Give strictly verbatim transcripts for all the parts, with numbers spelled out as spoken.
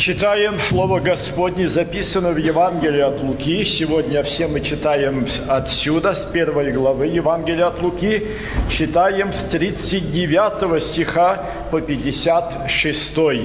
Читаем Слово Господне, записано в Евангелии от Луки. Сегодня все мы читаем отсюда, с первой главы Евангелия от Луки. Читаем с тридцать девятого стиха по пятьдесят шестой.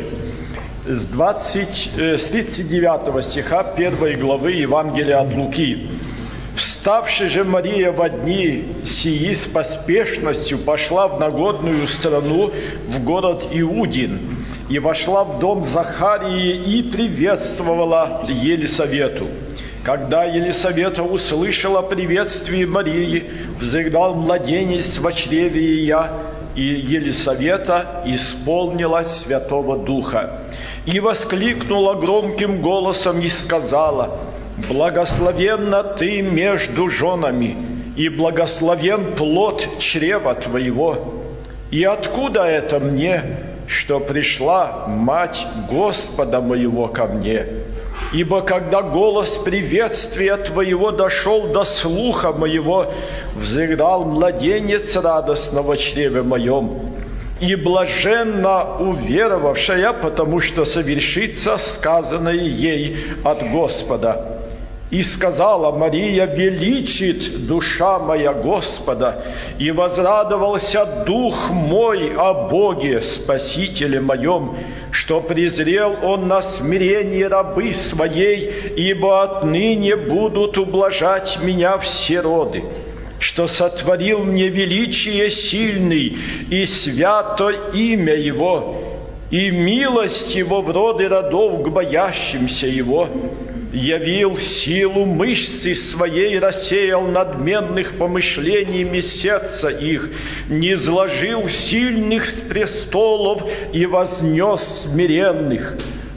С, двадцать, с тридцать девятого стиха первой главы Евангелия от Луки. «Вставши же Мария во дни сии с поспешностью пошла в нагодную страну, в город Иудин, и вошла в дом Захарии и приветствовала Елисавету. Когда Елисавета услышала приветствие Марии, взыграл младенец во чреве ее, и Елисавета исполнилась Святого Духа. И воскликнула громким голосом и сказала: «Благословенна ты между женами, и благословен плод чрева твоего. И откуда это мне, что пришла мать Господа моего ко мне? Ибо когда голос приветствия твоего дошел до слуха моего, взыграл младенец радостно во чреве моем. И блаженна уверовавшая, потому что совершится сказанное ей от Господа. И сказала Мария: величит душа моя Господа, и возрадовался дух мой о Боге Спасителе моем, что презрел Он на смирение рабы своей, ибо отныне будут ублажать меня все роды, что сотворил мне величие сильный, и свято имя Его, и милость Его в роды родов к боящимся Его. Явил силу мышцы своей, рассеял надменных помышлениями сердца их, низложил сильных с престолов и вознес смиренных,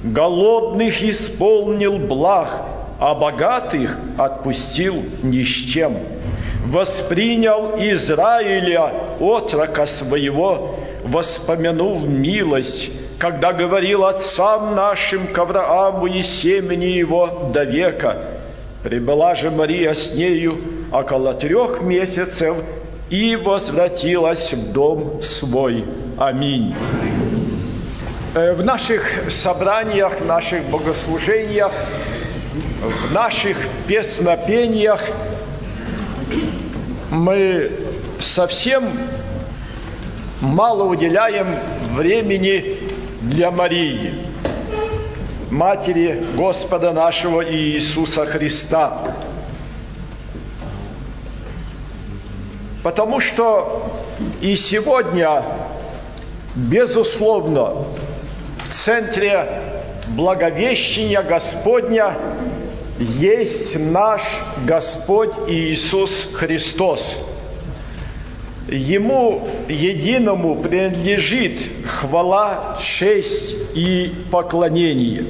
голодных исполнил благ, а богатых отпустил ни с чем. Воспринял Израиля, отрока своего, воспомянул милость, когда говорил отцам нашим к Аврааму и семени его до века. Прибыла же Мария с нею около трех месяцев и возвратилась в дом свой. Аминь». В наших собраниях, в наших богослужениях, в наших песнопениях мы совсем мало уделяем времени для Марии, матери Господа нашего Иисуса Христа. Потому что и сегодня, безусловно, в центре благовещения Господня есть наш Господь Иисус Христос. Ему единому принадлежит хвала, честь и поклонение.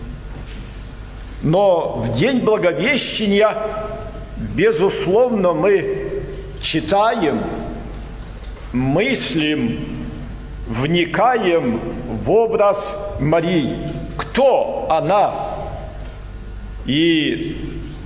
Но в день Благовещения, безусловно, мы читаем, мыслим, вникаем в образ Марии. Кто она? И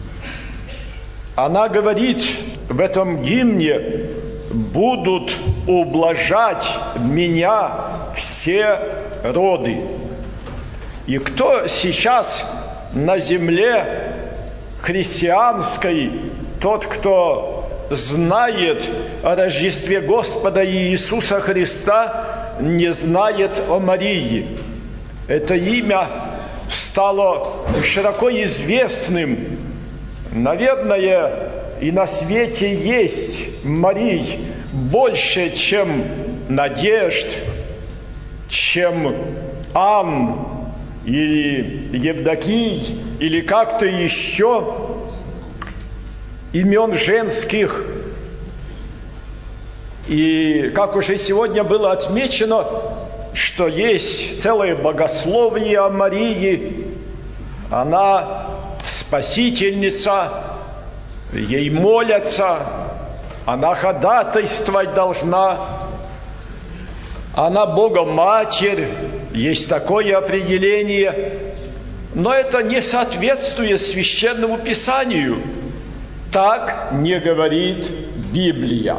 она говорит в этом гимне: «Будут ублажать меня все роды». И кто сейчас на земле христианской, тот, кто знает о Рождестве Господа Иисуса Христа, не знает о Марии. Это имя стало широко известным. Наверное, и на свете есть Марий больше, чем Надежд, чем Ан или Евдокий, или как-то еще имен женских. И как уже сегодня было отмечено, что есть целое богословие о Марии. Она спасительница, ей молятся, она ходатайствовать должна, она Бога-Матерь, есть такое определение, но это не соответствует Священному Писанию. Так не говорит Библия.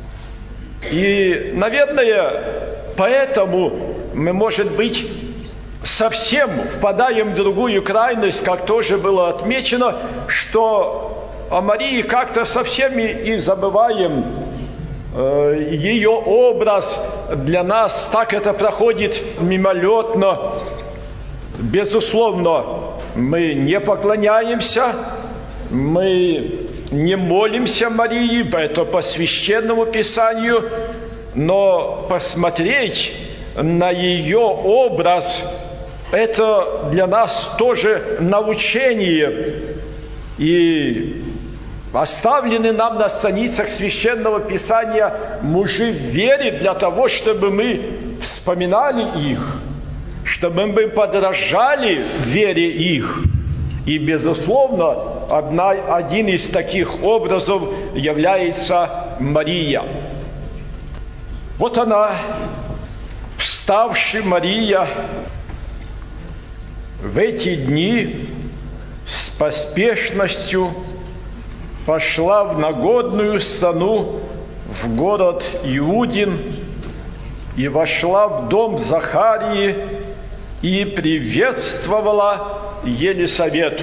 И, наверное, поэтому мы, может быть, совсем впадаем в другую крайность, как тоже было отмечено, что о Марии как-то совсем и забываем. Ее образ для нас, так это проходит мимолетно. Безусловно, мы не поклоняемся, мы не молимся Марии, это по священному Писанию, но посмотреть на ее образ – это для нас тоже научение. И оставлены нам на страницах Священного Писания мужи в вере для того, чтобы мы вспоминали их, чтобы мы подражали вере их. И, безусловно, одна, один из таких образов является Мария. Вот она, вставшая Мария, в эти дни с поспешностью пошла в нагодную страну, в город Иудин, и вошла в дом Захарии и приветствовала Елисавету.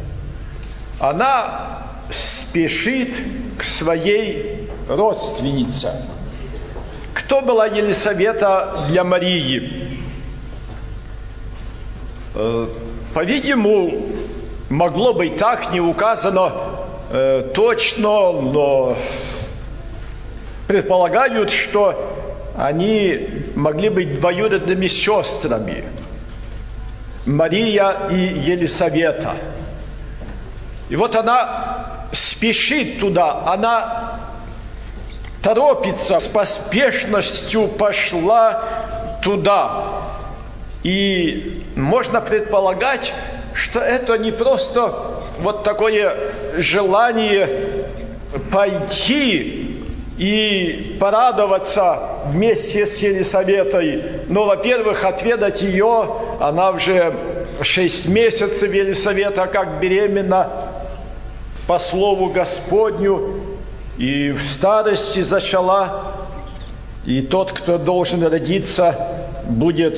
Она спешит к своей родственнице. Кто была Елисавета для Марии? По-видимому, могло быть так, не указано э, точно, но предполагают, что они могли быть двоюродными сестрами. Мария и Елисавета. И вот она спешит туда, она торопится, с поспешностью пошла туда. И можно предполагать, что это не просто вот такое желание пойти и порадоваться вместе с Елисаветой. Но, во-первых, отведать ее, она уже шесть месяцев, Елисавета, как беременна по слову Господню, и в старости зачала, и тот, кто должен родиться, будет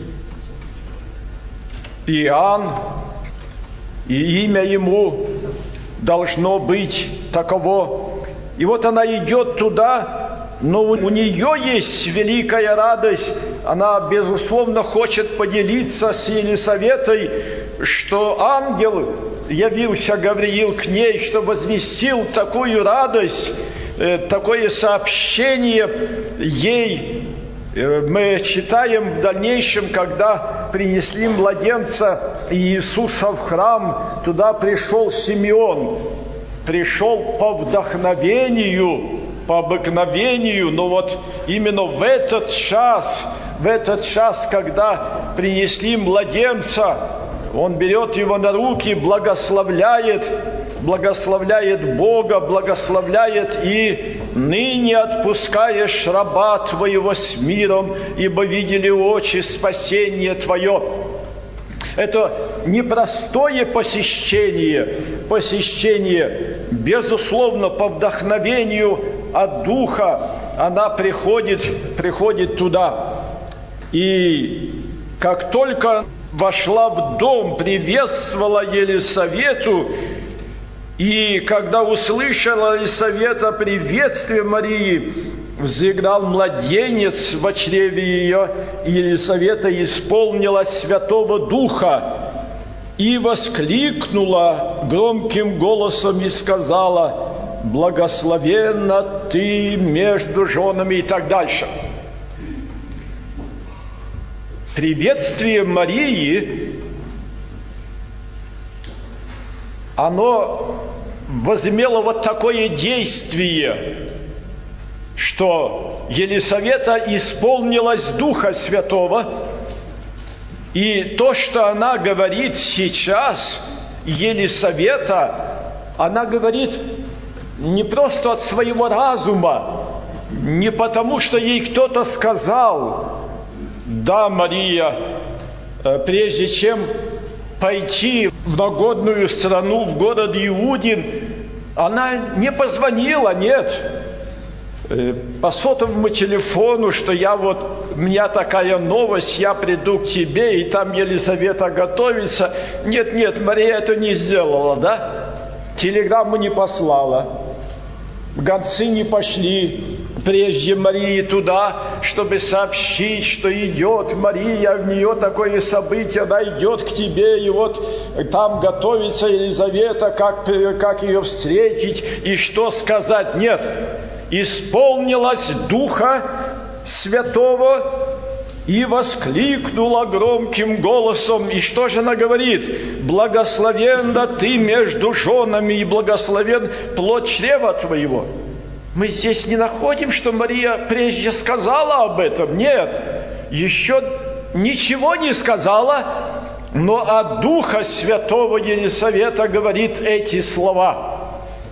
Иоанн, и имя ему должно быть таково. И вот она идет туда, но у нее есть великая радость. Она, безусловно, хочет поделиться с Елисаветой, что ангел явился, Гавриил, к ней, что возвестил такую радость, такое сообщение ей. Мы читаем в дальнейшем, когда принесли младенца Иисуса в храм, туда пришел Симеон, пришел по вдохновению, по обыкновению, но вот именно в этот час, в этот час, когда принесли младенца, он берет его на руки, благословляет, благословляет Бога, благословляет и ныне отпускаешь раба Твоего с миром, ибо видели очи спасение Твое. Это непростое посещение, посещение, безусловно, по вдохновению от Духа она приходит, приходит туда. И как только вошла в дом, приветствовала Елисавету, и когда услышала Елисавета приветствие Марии, взыграл младенец в чреве ее, и Елисавета исполнилась Святого Духа и воскликнула громким голосом и сказала: «Благословенна ты между женами», и так дальше. Приветствие Марии, оно возымело вот такое действие, что Елисавета исполнилась Духа Святого, и то, что она говорит сейчас, Елисавета, она говорит не просто от своего разума, не потому, что ей кто-то сказал. Да, Мария, прежде чем пойти в нагодную страну, в город Иудин, она не позвонила, нет. по сотовому телефону, что я вот, у меня такая новость, я приду к тебе, и там Елизавета готовится. Нет, нет, Мария это не сделала, да? Телеграмму не послала. Гонцы не пошли прежде Марии туда, чтобы сообщить, что идет Мария, в нее такое событие, она идет к тебе, и вот там готовится Елизавета, как, как ее встретить и что сказать. Нет, исполнилась Духа Святого и воскликнула громким голосом. И что же она говорит? «Благословенна ты между женами, и благословен плод чрева твоего». Мы здесь не находим, что Мария прежде сказала об этом. Нет, еще ничего не сказала, но от Духа Святого Елисавета говорит эти слова.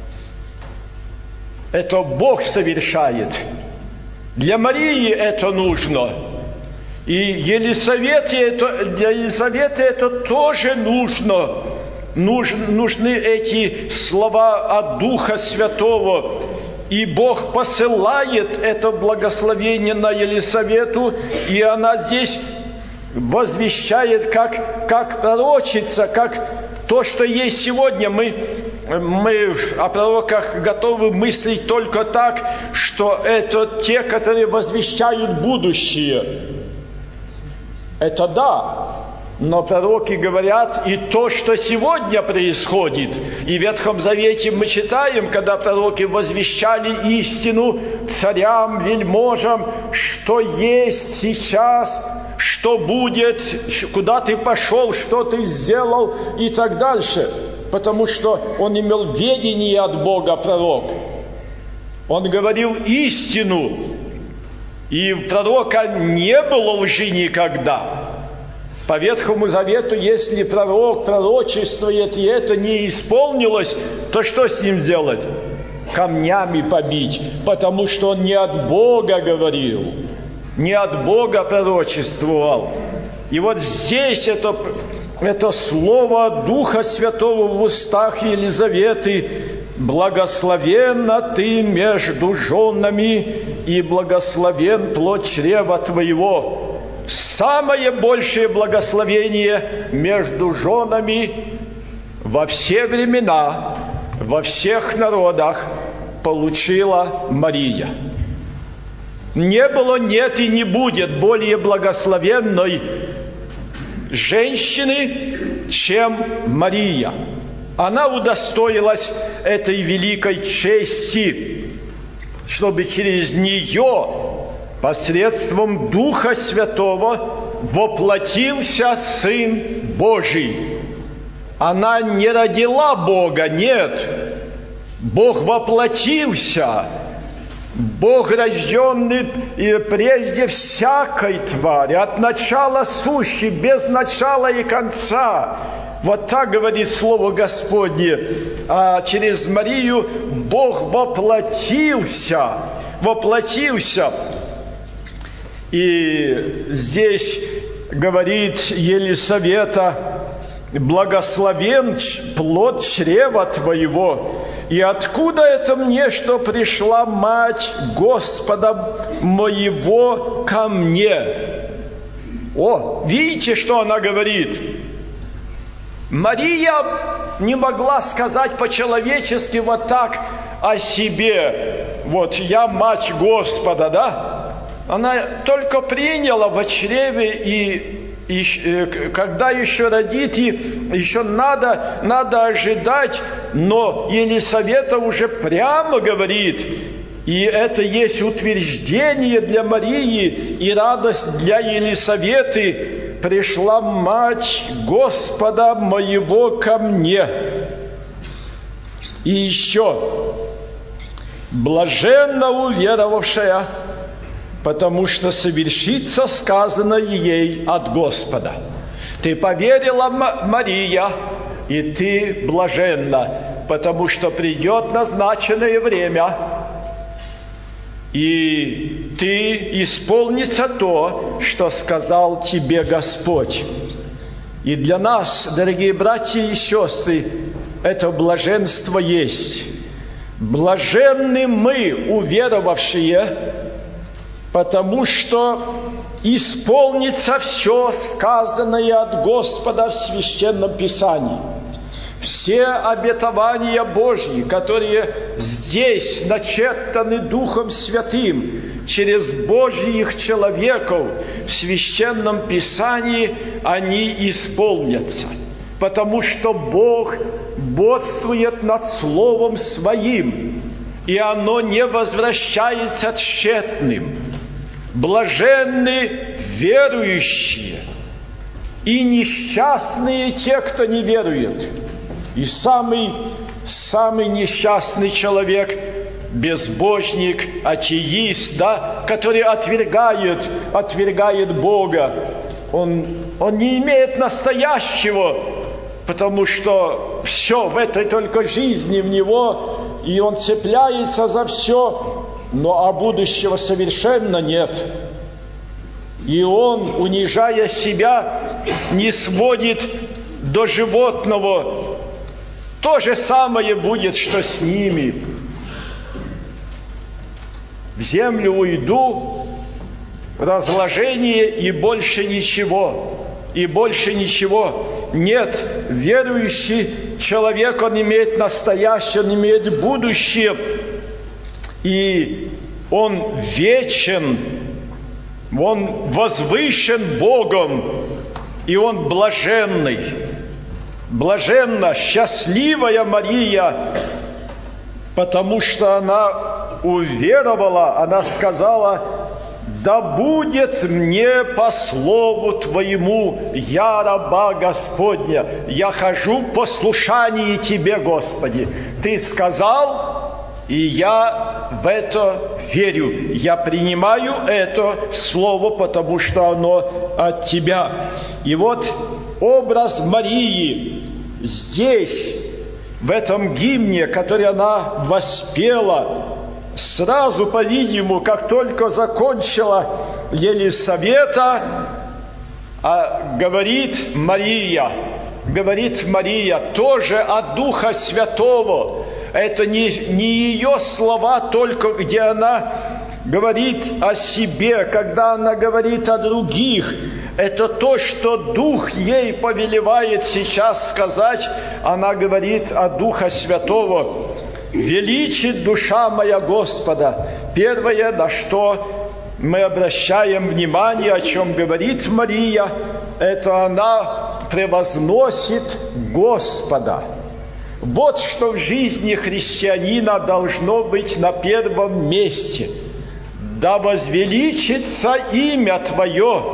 Это Бог совершает. Для Марии это нужно. И Елисавете это, для Елизаветы это тоже нужно. Нуж, нужны эти слова от Духа Святого. И Бог посылает это благословение на Елисавету, и она здесь возвещает как, как пророчица, как то, что есть сегодня. Мы, мы о пророках готовы мыслить только так, что это те, которые возвещают будущее. Это да. Но пророки говорят и то, что сегодня происходит. И в Ветхом Завете мы читаем, когда пророки возвещали истину царям, вельможам, что есть сейчас, что будет, куда ты пошел, что ты сделал и так дальше. Потому что он имел ведение от Бога, пророк. Он говорил истину. И у пророка не было лжи никогда. По Ветхому Завету, если пророк пророчествует, и это не исполнилось, то что с ним сделать? Камнями побить, потому что он не от Бога говорил, не от Бога пророчествовал. И вот здесь это, это слово Духа Святого в устах Елизаветы: «Благословенна ты между женами, и благословен плод чрева твоего». Самое большее благословение между женами во все времена, во всех народах получила Мария. Не было, нет и не будет более благословенной женщины, чем Мария. Она удостоилась этой великой чести, чтобы через нее посредством Духа Святого воплотился Сын Божий. Она не родила Бога, нет. Бог воплотился. Бог, рожденный прежде всякой твари, от начала сущий, без начала и конца. Вот так говорит Слово Господне. А через Марию Бог воплотился. Воплотился. И здесь говорит Елисавета: «Благословен плод чрева твоего». И откуда это мне, что пришла мать Господа моего ко мне? О, видите, что она говорит? Мария не могла сказать по-человечески вот так о себе: вот я мать Господа, да? Она только приняла в чреве, и, и когда еще родит, и еще надо, надо ожидать, но Елисавета уже прямо говорит, и это есть утверждение для Марии и радость для Елисаветы: «Пришла мать Господа моего ко мне». И еще: «Блаженна уверовавшая, потому что совершится сказанное ей от Господа». Ты поверила, Мария, и ты блаженна, потому что придет назначенное время, и ты исполнится то, что сказал тебе Господь. И для нас, дорогие братья и сестры, это блаженство есть. Блаженны мы, уверовавшие, потому что исполнится все сказанное от Господа в Священном Писании. Все обетования Божьи, которые здесь начертаны Духом Святым через Божьих человеков в Священном Писании, они исполнятся. Потому что Бог бодствует над Словом Своим, и оно не возвращается тщетным. Блаженны верующие и несчастные те, кто не верует. И самый, самый несчастный человек, безбожник, атеист, да, который отвергает, отвергает Бога, он, он не имеет настоящего, потому что все в этой только жизни в него, и он цепляется за все, но а будущего совершенно нет. И он, унижая себя, не сводит до животного. То же самое будет, что с ними. В землю уйду, разложение и больше ничего. И больше ничего. Нет, верующий человек, он имеет настоящее, он имеет будущее. И он вечен, он возвышен Богом, и он блаженный. Блаженна, счастливая Мария, потому что она уверовала, она сказала: «Да будет мне по слову Твоему, я раба Господня, я хожу в послушании Тебе, Господи. Ты сказал, и я в это верю. Я принимаю это слово, потому что оно от Тебя». И вот образ Марии здесь, в этом гимне, который она воспела, сразу, по-видимому, как только закончила Елисавета, а говорит Мария, говорит Мария тоже от Духа Святого. Это не, не ее слова только, где она говорит о себе, когда она говорит о других. Это то, что Дух ей повелевает сейчас сказать. Она говорит о Духа Святого. «Величит душа моя Господа». Первое, на что мы обращаем внимание, о чем говорит Мария, это она превозносит Господа. Вот что в жизни христианина должно быть на первом месте. «Да возвеличится имя Твое»,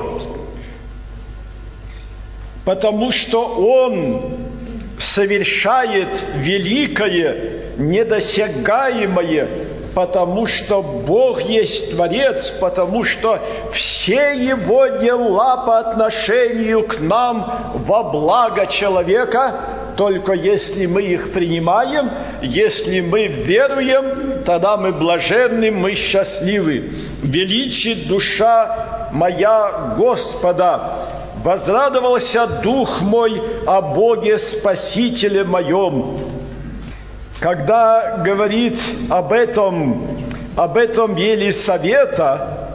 потому что Он совершает великое, недосягаемое, потому что Бог есть Творец, потому что все Его дела по отношению к нам во благо человека, только если мы их принимаем, если мы веруем, тогда мы блаженны, мы счастливы. «Величит душа моя Господа, возрадовался дух мой о Боге Спасителе моем». Когда говорит об этом, об этом Елисавета,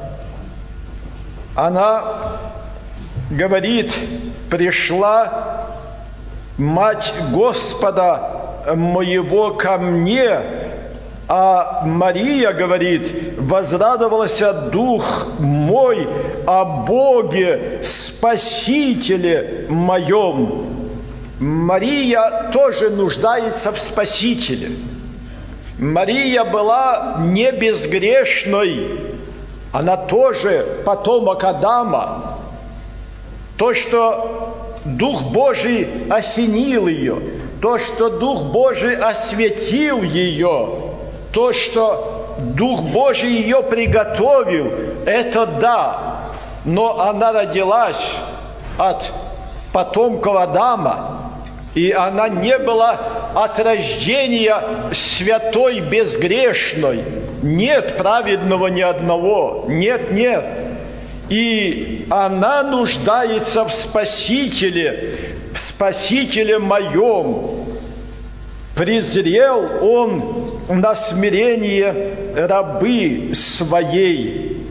она говорит: «Пришла мать Господа моего ко мне», а Мария говорит: «Возрадовался дух мой о Боге Спасителе моем». Мария тоже нуждается в Спасителе. Мария была не безгрешной, она тоже потомок Адама. То, что Дух Божий осенил ее, то, что Дух Божий осветил ее, то, что Дух Божий ее приготовил, это да, но она родилась от потомков Адама, и она не была от рождения святой, безгрешной. Нет праведного ни одного. Нет, нет. И она нуждается в Спасителе, в Спасителе моем. Презрел Он на смирение рабы своей.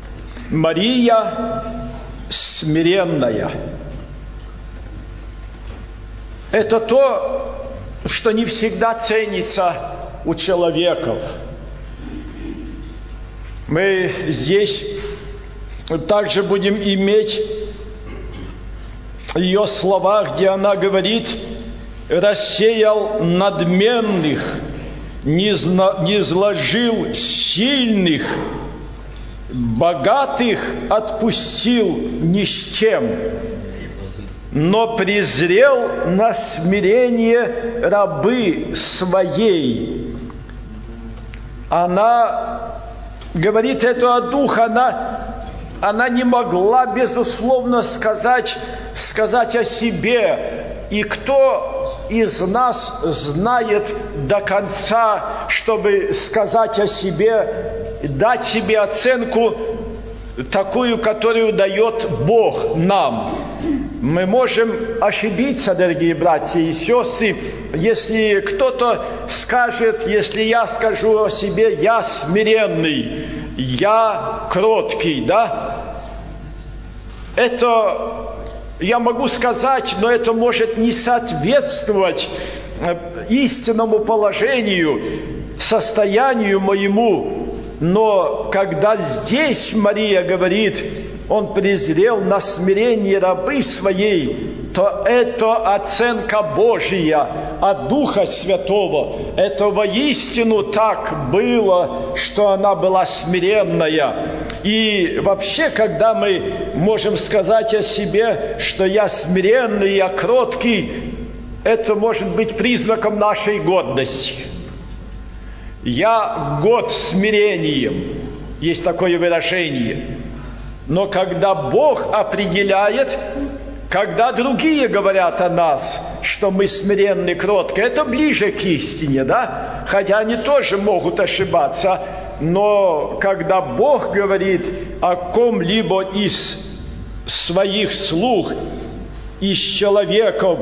Мария смиренная. Это то, что не всегда ценится у человеков. Мы здесь также будем иметь ее слова, где она говорит: «Рассеял надменных, низложил сильных, богатых отпустил ни с чем, но презрел на смирение рабы своей». Она говорит это о духе, она, она не могла, безусловно, сказать, сказать о себе. И кто из нас знает до конца, чтобы сказать о себе, дать себе оценку такую, которую дает Бог нам? Мы можем ошибиться, дорогие братья и сестры, если кто-то скажет, если я скажу о себе: я смиренный, я кроткий, да? Это я могу сказать, но это может не соответствовать истинному положению, состоянию моему. Но когда здесь Мария говорит: он презрел на смирение рабы своей, то это оценка Божия от Духа Святого. Это воистину так было, что она была смиренная. И вообще, когда мы можем сказать о себе, что я смиренный, я кроткий, это может быть признаком нашей годности. Я год смирением, есть такое выражение. Но когда Бог определяет, когда другие говорят о нас, что мы смиренны, кротки, это ближе к истине, да? Хотя они тоже могут ошибаться. Но когда Бог говорит о ком-либо из своих слуг, из человеков,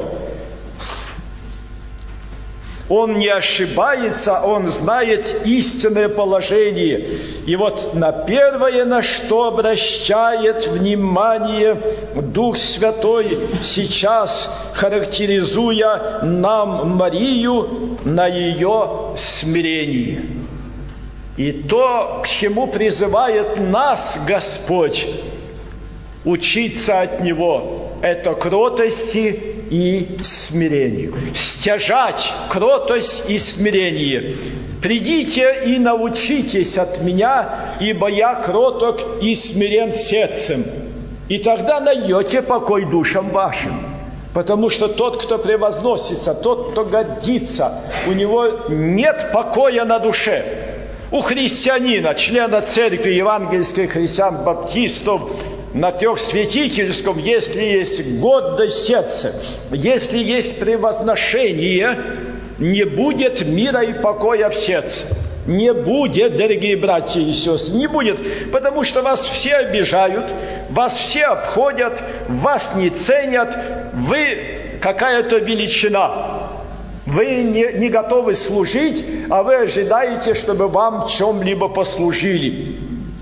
Он не ошибается, Он знает истинное положение. И вот на первое, на что обращает внимание Дух Святой сейчас, характеризуя нам Марию, на ее смирении. И то, к чему призывает нас Господь, учиться от Него, это кротости и смирению. Стяжать кротость и смирение. «Придите и научитесь от меня, ибо я кроток и смирен сердцем, и тогда найдете покой душам вашим». Потому что тот, кто превозносится, тот, кто годится, у него нет покоя на душе. У христианина, члена церкви евангельских христиан, баптистов, на трехсвятительском, если есть годность сердца, если есть превозношение, не будет мира и покоя в сердце. Не будет, дорогие братья и сестры, не будет, потому что вас все обижают, вас все обходят, вас не ценят, вы какая-то величина. Вы не, не готовы служить, а вы ожидаете, чтобы вам в чем-либо послужили.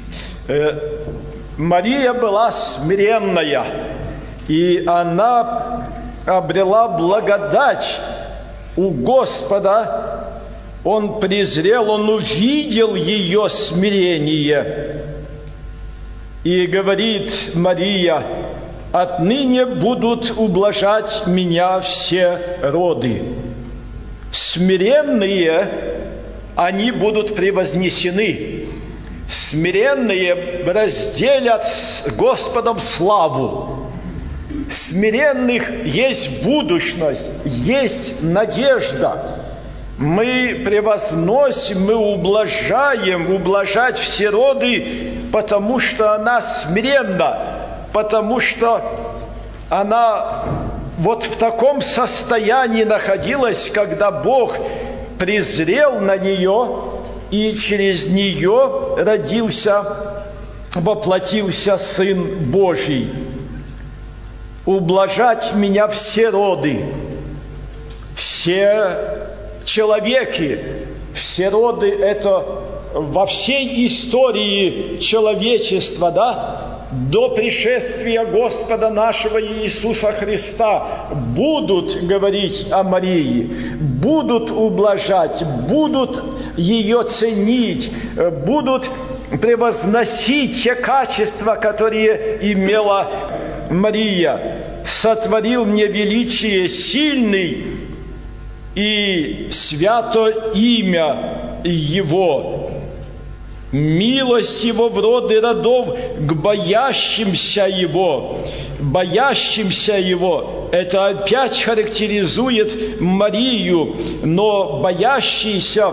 Мария была смиренная, и она обрела благодать у Господа. Он презрел, он увидел ее смирение. И говорит Мария: «Отныне будут ублажать меня все роды». Смиренные, они будут превознесены. Смиренные разделят с Господом славу. Смиренных есть будущность, есть надежда. Мы превозносим, мы ублажаем, ублажать все роды, потому что она смиренна, потому что она вот в таком состоянии находилась, когда Бог презрел на нее, и через нее родился, воплотился Сын Божий. Ублажать меня все роды, все человеки, все роды это во всей истории человечества, да, до пришествия Господа нашего Иисуса Христа будут говорить о Марии, будут ублажать, будут ее ценить, будут превозносить те качества, которые имела Мария. «Сотворил мне величие сильный, и свято имя Его. Милость Его в роды родов к боящимся Его». Боящимся Его. Это опять характеризует Марию, но боящийся,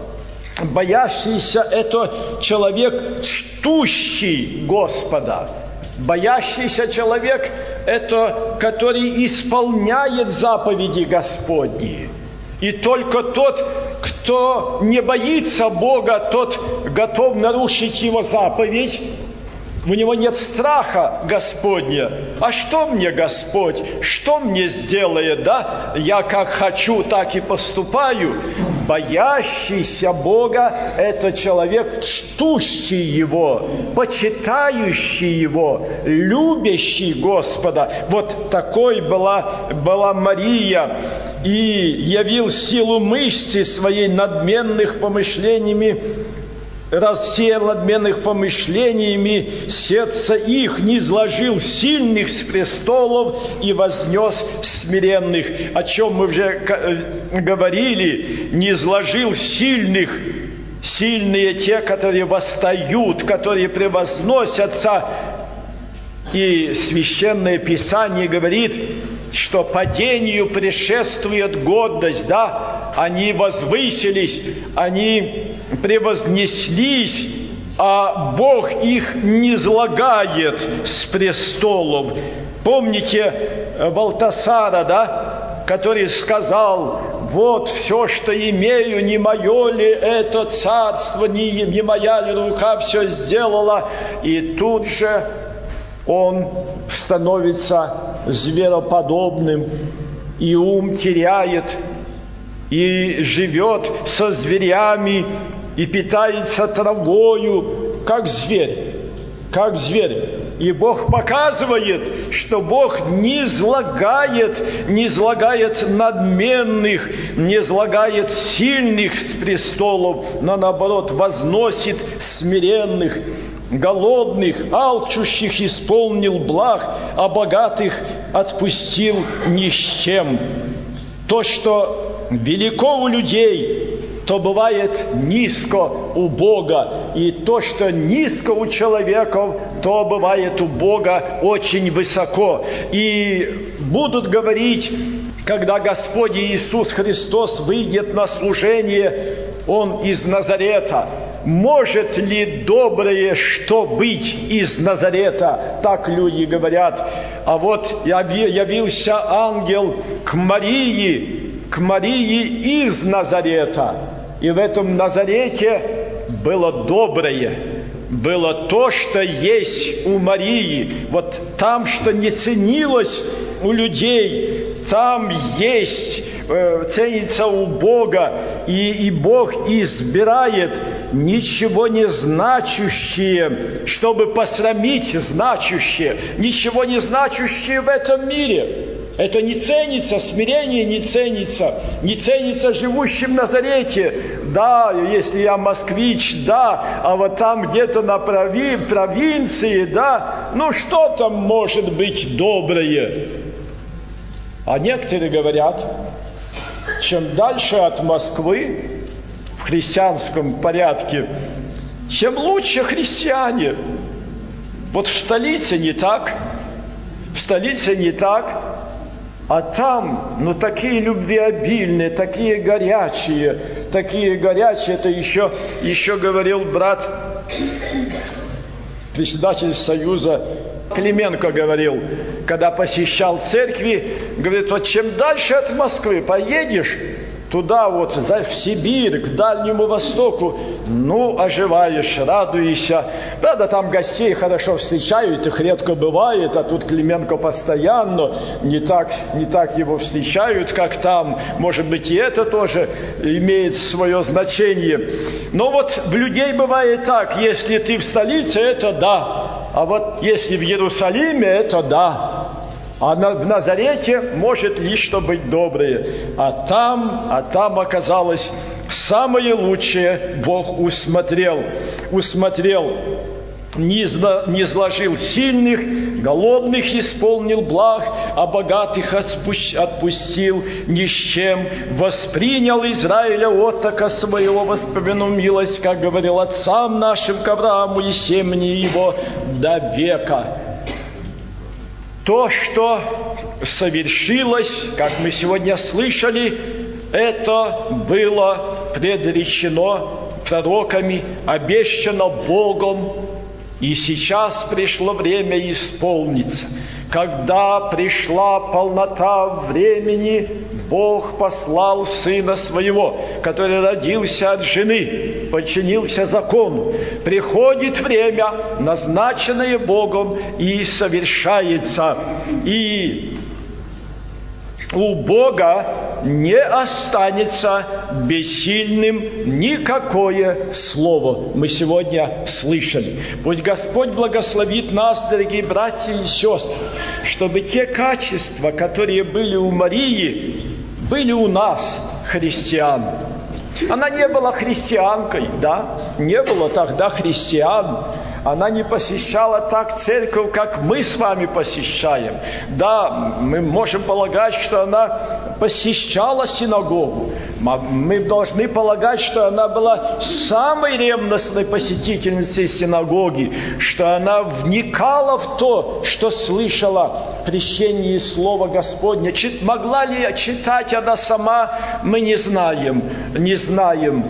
боящийся – это человек, чтущий Господа. Боящийся человек – это который исполняет заповеди Господни. И только тот, кто не боится Бога, тот готов нарушить Его заповедь. У него нет страха Господня. А что мне Господь? Что мне сделает, да? Я как хочу, так и поступаю. Боящийся Бога – это человек, чтущий Его, почитающий Его, любящий Господа. Вот такой была, была Мария. И явил силу мышцы своей надменных помышлениями, рассеял надменных помышлениями, сердце их низложил сильных с престолов и вознес смиренных. О чем мы уже говорили, низложил сильных, сильные те, которые восстают, которые превозносятся. И Священное Писание говорит, что падению предшествует гордость, да? Они возвысились, они превознеслись, а Бог их низлагает с престолов. Помните Валтасара, да? Который сказал: вот все, что имею, не мое ли это царство, не, не моя ли рука все сделала. И тут же он становится звероподобным, и ум теряет, и живет со зверями, и питается травою, как зверь, как зверь. И Бог показывает, что Бог не злагает, не злагает надменных, не злагает сильных с престолов, но наоборот возносит смиренных. Голодных, алчущих исполнил благ, а богатых отпустил ни с чем. То, что велико у людей, то бывает низко у Бога. И то, что низко у человеков, то бывает у Бога очень высоко. И будут говорить, когда Господь Иисус Христос выйдет на служение, Он из Назарета. Может ли доброе что быть из Назарета? Так люди говорят. А вот явился ангел к Марии, к Марии из Назарета. И в этом Назарете было доброе, было то, что есть у Марии. Вот там, что не ценилось у людей, там есть, э, ценится у Бога. И, и Бог избирает ничего не значущее, чтобы посрамить значущее, ничего не значущее в этом мире. Это не ценится, смирение не ценится, не ценится живущим в Назарете. Да, если я москвич, да, а вот там где-то на прови, провинции, да, ну что там может быть доброе? А некоторые говорят, чем дальше от Москвы в христианском порядке, тем лучше христиане. Вот в столице не так, в столице не так, а там, ну, такие любвеобильные, такие горячие, такие горячие, это еще, еще говорил брат, председатель Союза Клименко говорил, когда посещал церкви, говорит, вот чем дальше от Москвы поедешь, туда вот, в Сибирь, к Дальнему Востоку, ну, оживаешь, радуешься. Правда, там гостей хорошо встречают, их редко бывает, а тут Клименко постоянно, не так, не так его встречают, как там. Может быть, и это тоже имеет свое значение. Но вот в людей бывает так, если ты в столице, это да, а вот если в Иерусалиме, это да. А в Назарете может лишь что быть доброе. А там, а там оказалось самое лучшее Бог усмотрел. Усмотрел, не изложил сильных, голодных исполнил благ, а богатых отпустил ни с чем. Воспринял Израиля отрока своего, воспомянул милость, как говорил отцам нашим, к Аврааму и семени его до века. То, что совершилось, как мы сегодня слышали, это было предречено пророками, обещано Богом, и сейчас пришло время исполниться. Когда пришла полнота времени, Бог послал Сына Своего, который родился от жены, подчинился закону. Приходит время, назначенное Богом, и совершается. И у Бога не останется бессильным никакое слово. Мы сегодня слышали. Пусть Господь благословит нас, дорогие братья и сестры, чтобы те качества, которые были у Марии, были у нас, христиан. Она не была христианкой, да? Не было тогда христиан. Она не посещала так церковь, как мы с вами посещаем. Да, мы можем полагать, что она посещала синагогу. Мы должны полагать, что она была самой ревностной посетительницей синагоги, что она вникала в то, что слышала в прещении Слова Господня. Чит, могла ли читать она сама, мы не знаем, не знаем.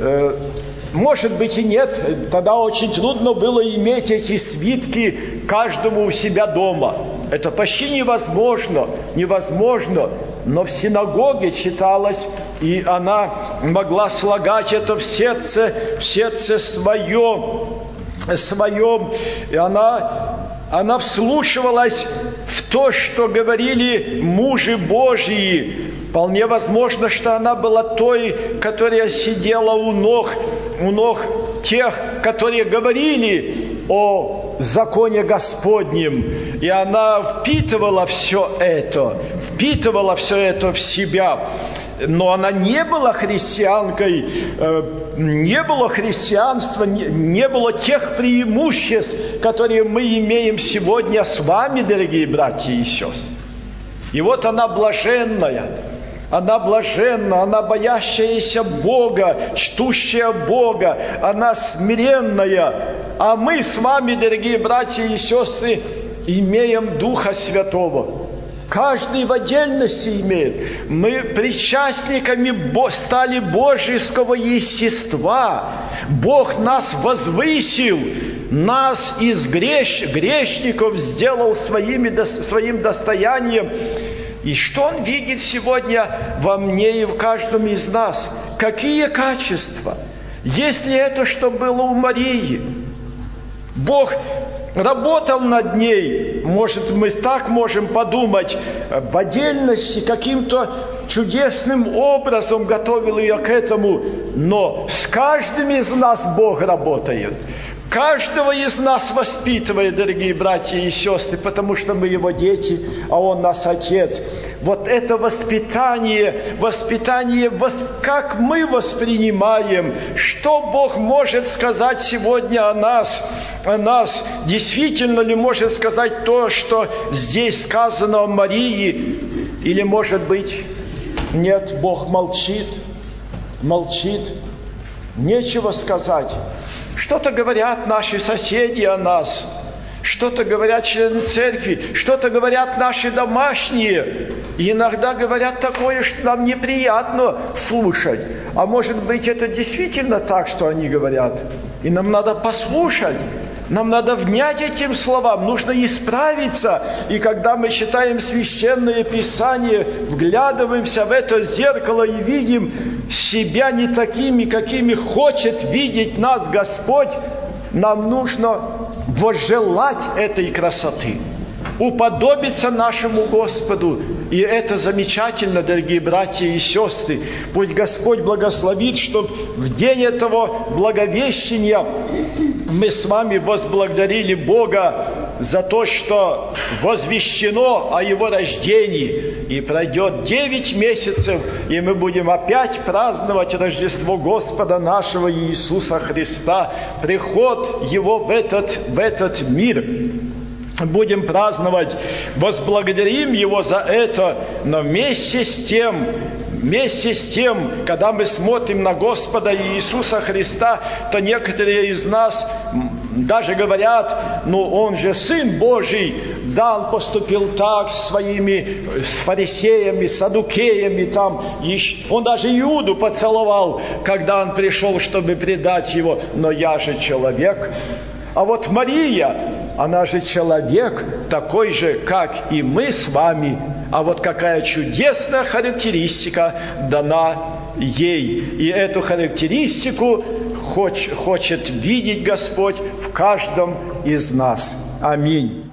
Может быть и нет, тогда очень трудно было иметь эти свитки каждому у себя дома. Это почти невозможно, невозможно. Но в синагоге читалось, и она могла слагать это в сердце, в сердце своем, своем. И она, она вслушивалась в то, что говорили мужи Божьи. Вполне возможно, что она была той, которая сидела у ног, у ног тех, которые говорили о законе Господнем. И она впитывала все это, впитывала все это в себя. Но она не была христианкой, не было христианства, не было тех преимуществ, которые мы имеем сегодня с вами, дорогие братья и сестры. И вот она блаженная. Она блаженна, она боящаяся Бога, чтущая Бога, она смиренная. А мы с вами, дорогие братья и сестры, имеем Духа Святого. Каждый в отдельности имеет. Мы причастниками стали Божьего естества. Бог нас возвысил, нас из греш... грешников сделал своими... своим достоянием. И что Он видит сегодня во мне и в каждом из нас? Какие качества? Если это, что было у Марии, Бог работал над ней, может, мы так можем подумать, в отдельности каким-то чудесным образом готовил ее к этому, но с каждым из нас Бог работает. Каждого из нас воспитывает, дорогие братья и сестры, потому что мы Его дети, а Он наш Отец. Вот это воспитание, воспитание, как мы воспринимаем, что Бог может сказать сегодня о нас, о нас, действительно ли может сказать то, что здесь сказано о Марии, или, может быть, нет, Бог молчит, молчит, нечего сказать. Что-то говорят наши соседи о нас, что-то говорят члены церкви, что-то говорят наши домашние. И иногда говорят такое, что нам неприятно слушать. А может быть, это действительно так, что они говорят. И нам надо послушать. Нам надо внять этим словам, нужно исправиться. И когда мы читаем Священное Писание, вглядываемся в это зеркало и видим себя не такими, какими хочет видеть нас Господь, нам нужно возжелать этой красоты, уподобиться нашему Господу. И это замечательно, дорогие братья и сестры. Пусть Господь благословит, чтобы в день этого благовещения мы с вами возблагодарили Бога за то, что возвещено о Его рождении. И пройдет девять месяцев, и мы будем опять праздновать Рождество Господа нашего Иисуса Христа, приход Его в этот, в этот мир. Будем праздновать, возблагодарим Его за это, но вместе с тем, вместе с тем, когда мы смотрим на Господа Иисуса Христа, то некоторые из нас даже говорят: ну, Он же Сын Божий, да, Он поступил так с своими с фарисеями, саддукеями, там, Он даже Иуду поцеловал, когда Он пришел, чтобы предать Его, но я же человек. А вот Мария, она же человек, такой же, как и мы с вами. А вот какая чудесная характеристика дана ей. И эту характеристику хоч, хочет видеть Господь в каждом из нас. Аминь.